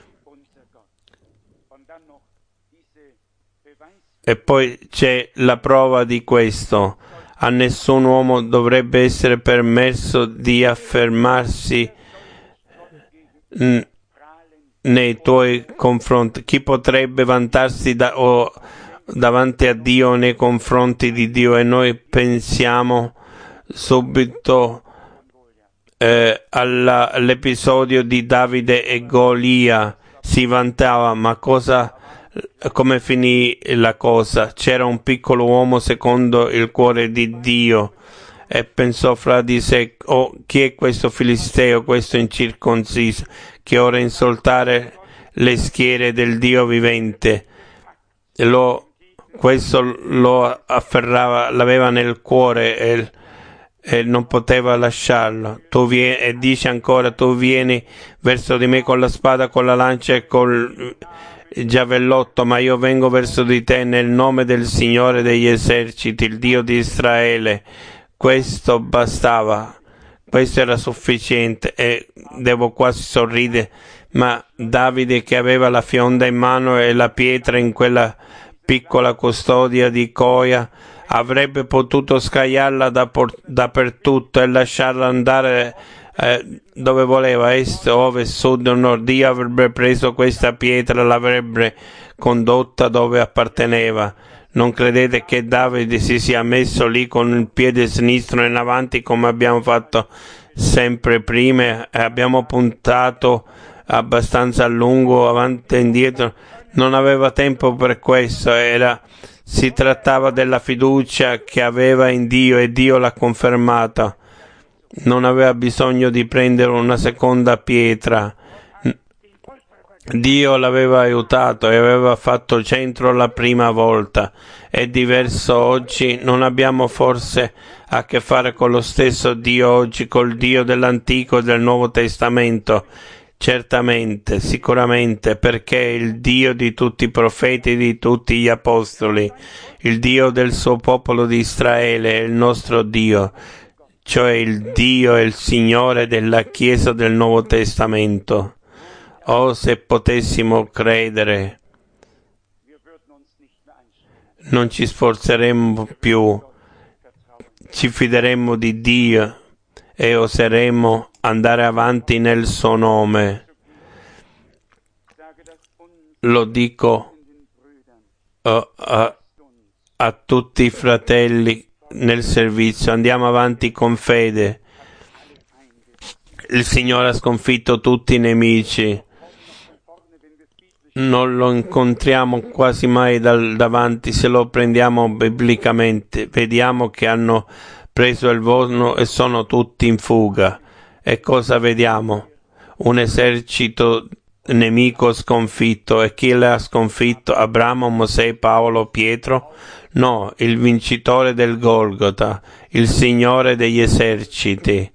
E poi c'è la prova di questo. A nessun uomo dovrebbe essere permesso di affermarsi nei tuoi confronti. Chi potrebbe vantarsi da, o davanti a Dio nei confronti di Dio? E noi pensiamo subito eh, alla, all'episodio di Davide e Golia. Si vantava, ma cosa, come finì la cosa? C'era un piccolo uomo secondo il cuore di Dio e pensò fra di sé: oh, chi è questo filisteo, questo incirconciso, che ora insultare le schiere del Dio vivente? Lo, questo lo afferrava, l'aveva nel cuore e, e non poteva lasciarlo. Tu vieni, e dice ancora: tu vieni verso di me con la spada, con la lancia e col giavellotto, ma io vengo verso di te nel nome del Signore degli eserciti, il Dio di Israele. Questo bastava, questo era sufficiente, e devo quasi sorridere, ma Davide, che aveva la fionda in mano e la pietra in quella piccola custodia di Coia, avrebbe potuto scagliarla da por- dappertutto e lasciarla andare eh, dove voleva, est, ovest, sud o nord. Dio avrebbe preso questa pietra e l'avrebbe condotta dove apparteneva. Non credete che Davide si sia messo lì con il piede sinistro in avanti, come abbiamo fatto sempre prima, e abbiamo puntato abbastanza a lungo avanti e indietro? Non aveva tempo per questo. Era, si trattava della fiducia che aveva in Dio, e Dio l'ha confermata. Non aveva bisogno di prendere una seconda pietra. Dio l'aveva aiutato e aveva fatto centro la prima volta. È diverso oggi? Non abbiamo forse a che fare con lo stesso Dio oggi, col Dio dell'Antico e del Nuovo Testamento? Certamente, sicuramente, perché è il Dio di tutti i profeti, di tutti gli apostoli, il Dio del suo popolo di Israele, è il nostro Dio, cioè il Dio e il Signore della Chiesa del Nuovo Testamento. Oh, se potessimo credere, non ci sforzeremmo più, ci fideremmo di Dio e oseremmo andare avanti nel suo nome. Lo dico uh, a, a tutti i fratelli nel servizio: andiamo avanti con fede. Il Signore ha sconfitto tutti i nemici. Non lo incontriamo quasi mai dal davanti se lo prendiamo biblicamente. Vediamo che hanno preso il volo e sono tutti in fuga. E cosa vediamo? Un esercito nemico sconfitto. E chi l'ha sconfitto? Abramo, Mosè, Paolo, Pietro? No, il vincitore del Golgota, il Signore degli eserciti.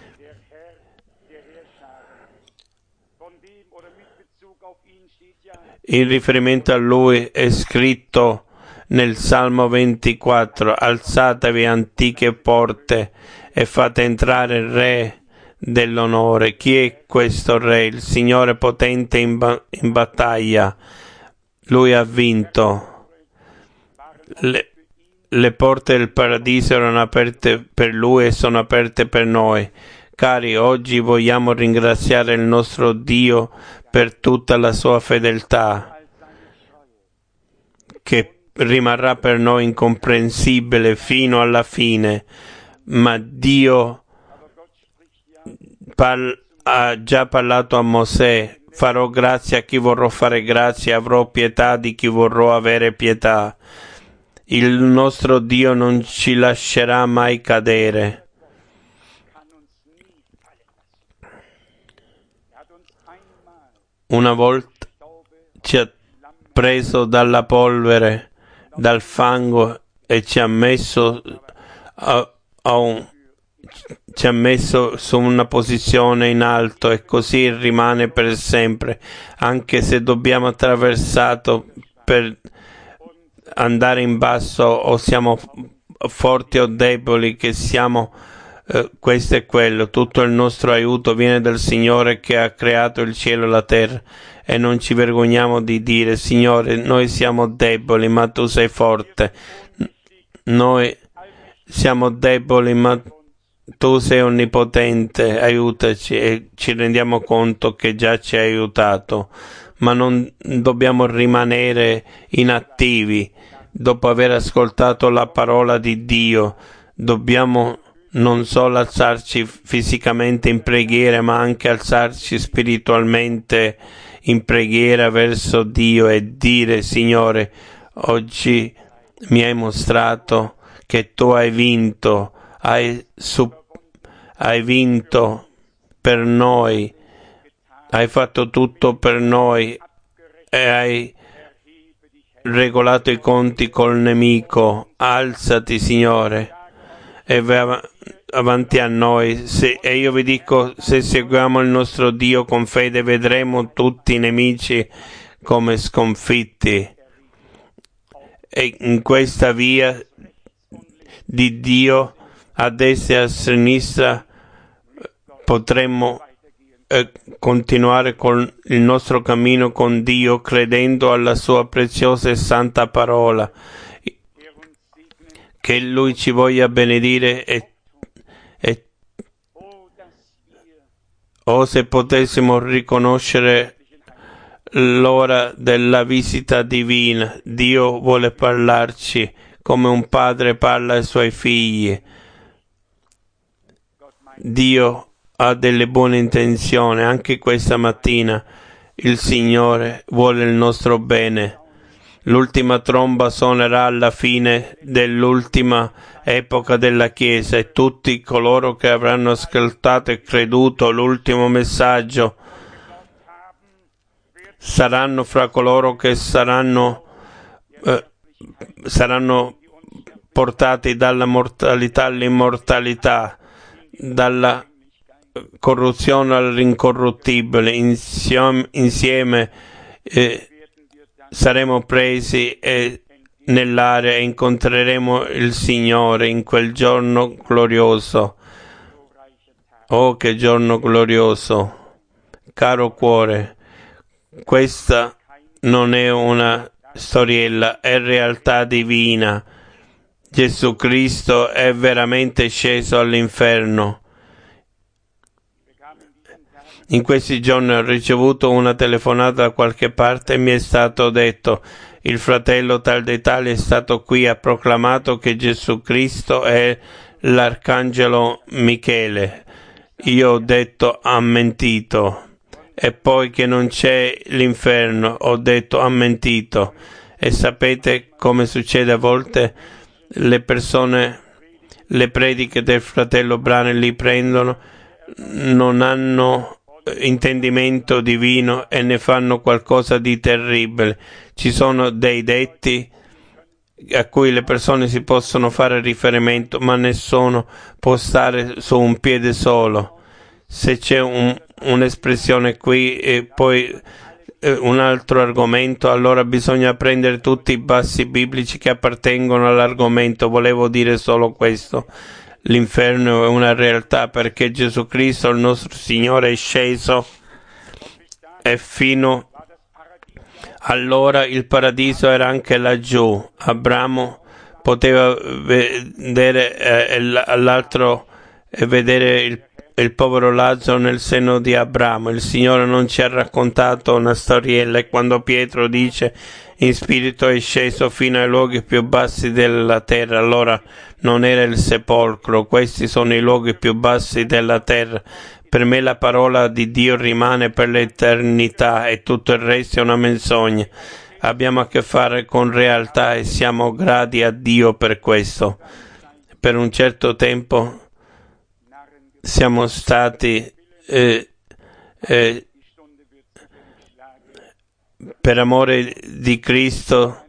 In riferimento a lui è scritto nel Salmo ventiquattro: alzatevi antiche porte e fate entrare il Re dell'onore. Chi è questo Re? Il Signore potente in, ba- in battaglia. Lui ha vinto. Le, le porte del paradiso erano aperte per lui e sono aperte per noi. Cari, oggi vogliamo ringraziare il nostro Dio per tutta la sua fedeltà, che rimarrà per noi incomprensibile fino alla fine, ma Dio par- ha già parlato a Mosè: farò grazia a chi vorrò fare grazia, avrò pietà di chi vorrò avere pietà. Il nostro Dio non ci lascerà mai cadere. Una volta ci ha preso dalla polvere, dal fango, e ci ha messo a, a un, ci ha messo su una posizione in alto, e così rimane per sempre, anche se dobbiamo attraversato per andare in basso, o siamo forti o deboli, che siamo Uh, questo è quello. Tutto il nostro aiuto viene dal Signore che ha creato il cielo e la terra, e non ci vergogniamo di dire: Signore, noi siamo deboli ma tu sei forte. Noi siamo deboli ma Tu sei onnipotente, aiutaci e ci rendiamo conto che già ci hai aiutato, ma non dobbiamo rimanere inattivi. Dopo aver ascoltato la parola di Dio, dobbiamo non solo alzarci fisicamente in preghiera, ma anche alzarci spiritualmente in preghiera verso Dio e dire: Signore, oggi mi hai mostrato che tu hai vinto, hai, su, hai vinto per noi, hai fatto tutto per noi e hai regolato i conti col nemico. Alzati, Signore, e vai av- avanti a noi. Se, e io vi dico, se seguiamo il nostro Dio con fede, vedremo tutti i nemici come sconfitti. E in questa via di Dio, a destra e a sinistra, potremmo eh, continuare con il nostro cammino con Dio, credendo alla sua preziosa e santa parola. Che Lui ci voglia benedire e, e o se potessimo riconoscere l'ora della visita divina. Dio vuole parlarci come un padre parla ai suoi figli. Dio ha delle buone intenzioni. Anche questa mattina il Signore vuole il nostro bene. L'ultima tromba suonerà alla fine dell'ultima epoca della Chiesa e tutti coloro che avranno ascoltato e creduto l'ultimo messaggio saranno fra coloro che saranno, eh, saranno portati dalla mortalità all'immortalità, dalla corruzione all'incorruttibile. Insieme, insieme eh, saremo presi e nell'aria e incontreremo il Signore in quel giorno glorioso. Oh, che giorno glorioso! Caro cuore, questa non è una storiella, è realtà divina. Gesù Cristo è veramente sceso all'inferno. In questi giorni ho ricevuto una telefonata da qualche parte e mi è stato detto: il fratello tal dei tali è stato qui, ha proclamato che Gesù Cristo è l'arcangelo Michele. Io ho detto: ha mentito. E poi che non c'è l'inferno, ho detto: ha mentito. E sapete come succede a volte? Le persone, le prediche del fratello Branham li prendono, non hanno intendimento divino e ne fanno qualcosa di terribile. Ci sono dei detti a cui le persone si possono fare riferimento, ma nessuno può stare su un piede solo. Se c'è un, un'espressione qui e poi eh, un altro argomento, allora bisogna prendere tutti i passi biblici che appartengono all'argomento. Volevo dire solo questo: l'inferno è una realtà perché Gesù Cristo, il nostro Signore, è sceso e fino allora il paradiso era anche laggiù. Abramo poteva vedere eh, all'altro e vedere il, il povero Lazzaro nel seno di Abramo. Il Signore non ci ha raccontato una storiella, e quando Pietro dice in spirito è sceso fino ai luoghi più bassi della terra, allora non era il sepolcro. Questi sono i luoghi più bassi della terra. Per me la parola di Dio rimane per l'eternità e tutto il resto è una menzogna. Abbiamo a che fare con realtà e siamo grati a Dio per questo. Per un certo tempo siamo stati eh, eh, per amore di Cristo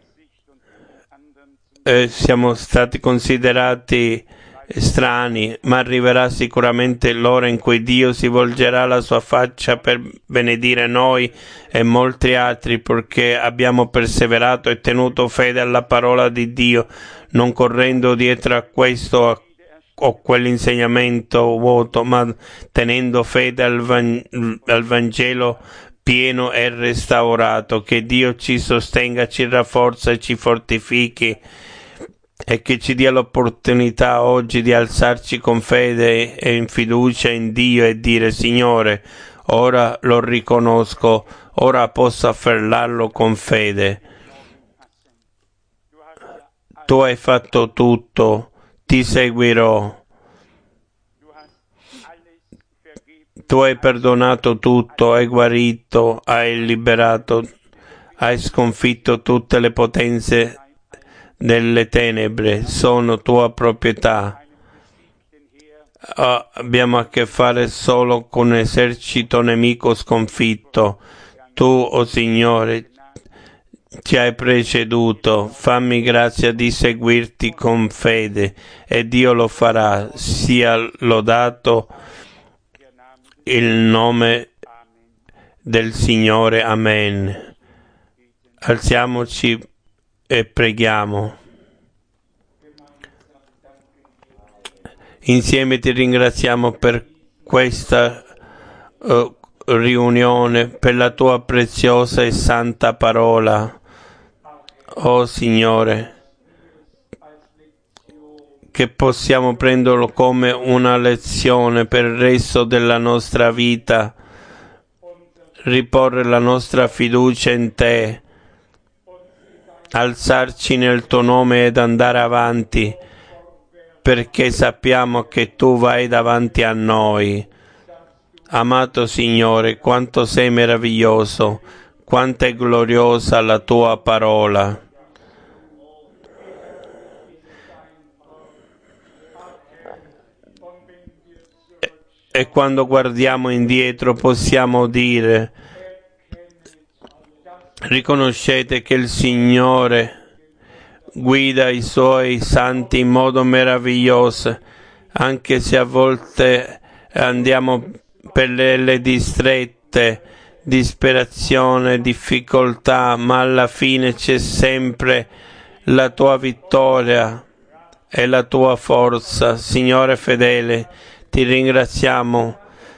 eh, siamo stati considerati strani, ma arriverà sicuramente l'ora in cui Dio si volgerà la sua faccia per benedire noi e molti altri, perché abbiamo perseverato e tenuto fede alla parola di Dio, non correndo dietro a questo o quell'insegnamento vuoto, ma tenendo fede al, van- al Vangelo pieno e restaurato. Che Dio ci sostenga, ci rafforza e ci fortifichi e che ci dia l'opportunità oggi di alzarci con fede e in fiducia in Dio e dire: Signore, ora lo riconosco, ora posso afferrarlo con fede. Tu hai fatto tutto, ti seguirò. Tu hai perdonato tutto, hai guarito, hai liberato, hai sconfitto tutte le potenze delle tenebre, sono tua proprietà. Oh, abbiamo a che fare solo con un esercito nemico sconfitto. Tu, oh Signore, ci hai preceduto. Fammi grazia di seguirti con fede e Dio lo farà. Sia lodato il nome del Signore. Amen. Alziamoci e preghiamo. Insieme ti ringraziamo per questa uh, riunione, per la tua preziosa e santa parola. Oh Signore, che possiamo prenderlo come una lezione per il resto della nostra vita, riporre la nostra fiducia in Te, alzarci nel Tuo nome ed andare avanti, perché sappiamo che Tu vai davanti a noi. Amato Signore, quanto sei meraviglioso, quanto è gloriosa la Tua parola. E, e quando guardiamo indietro possiamo dire: riconoscete che il Signore guida i Suoi santi in modo meraviglioso, anche se a volte andiamo per le, le distrette, disperazione, difficoltà, ma alla fine c'è sempre la Tua vittoria e la Tua forza. Signore fedele, ti ringraziamo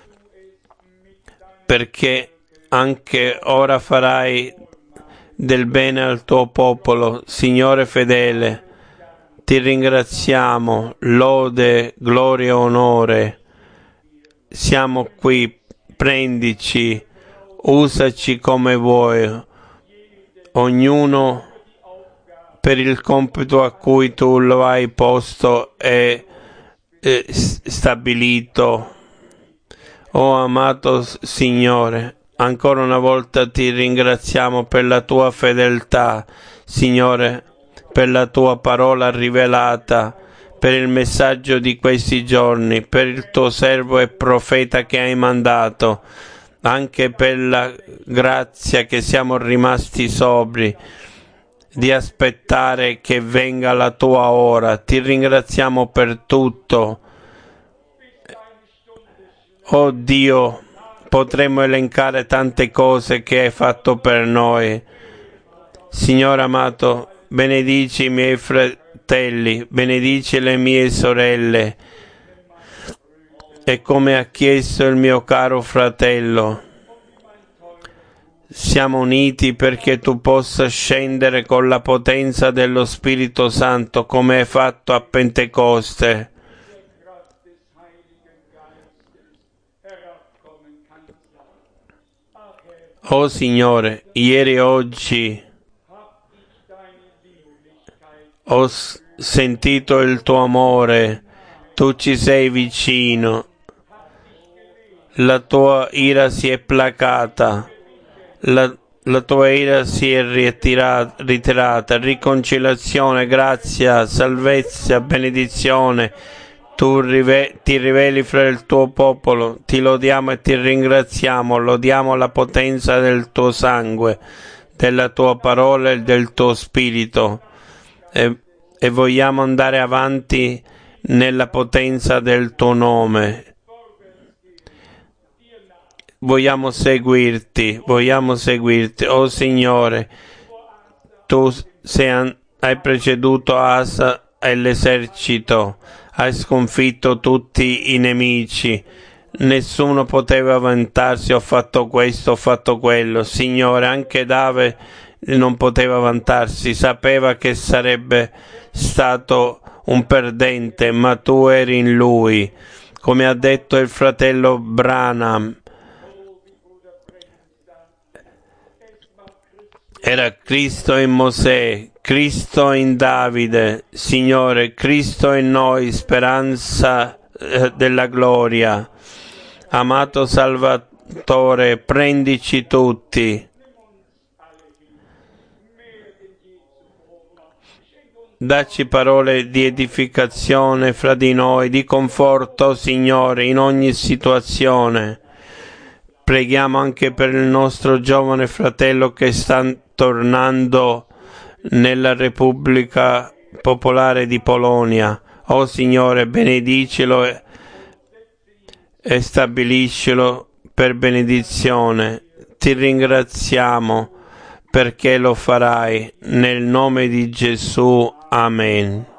perché anche ora farai del bene al Tuo popolo. Signore fedele, ti ringraziamo, lode, gloria e onore. Siamo qui, prendici, usaci come vuoi, ognuno per il compito a cui Tu lo hai posto e eh, stabilito. Oh amato Signore, ancora una volta ti ringraziamo per la Tua fedeltà, Signore, per la Tua parola rivelata, per il messaggio di questi giorni, per il Tuo servo e profeta che hai mandato, anche per la grazia che siamo rimasti sobri di aspettare che venga la Tua ora. Ti ringraziamo per tutto. Oh Dio, potremmo elencare tante cose che hai fatto per noi. Signore amato, benedici i miei fratelli, benedici le mie sorelle, e come ha chiesto il mio caro fratello, siamo uniti perché Tu possa scendere con la potenza dello Spirito Santo come hai fatto a Pentecoste. Oh Signore, ieri e oggi ho sentito il Tuo amore, Tu ci sei vicino, la Tua ira si è placata, la, la Tua ira si è ritirata, ritirata, riconciliazione, grazia, salvezza, benedizione. Tu rive- ti riveli fra il Tuo popolo, ti lodiamo e ti ringraziamo, lodiamo la potenza del Tuo sangue, della Tua parola e del Tuo Spirito, e, e vogliamo andare avanti nella potenza del Tuo nome. Vogliamo seguirti, vogliamo seguirti. Oh Signore, Tu sei, hai preceduto Asa e l'esercito, hai sconfitto tutti i nemici, nessuno poteva vantarsi: ho fatto questo, ho fatto quello. Signore, anche Davide non poteva vantarsi, sapeva che sarebbe stato un perdente, ma tu eri in lui. Come ha detto il fratello Branham, era Cristo in Mosè, Cristo in Davide, Signore, Cristo in noi, speranza eh, della gloria. Amato Salvatore, prendici tutti. Dacci parole di edificazione fra di noi, di conforto, Signore, in ogni situazione. Preghiamo anche per il nostro giovane fratello che sta tornando nella Repubblica Popolare di Polonia. Oh Signore, benedicelo e, e stabiliscilo per benedizione. Ti ringraziamo perché lo farai. Nel nome di Gesù. Amen.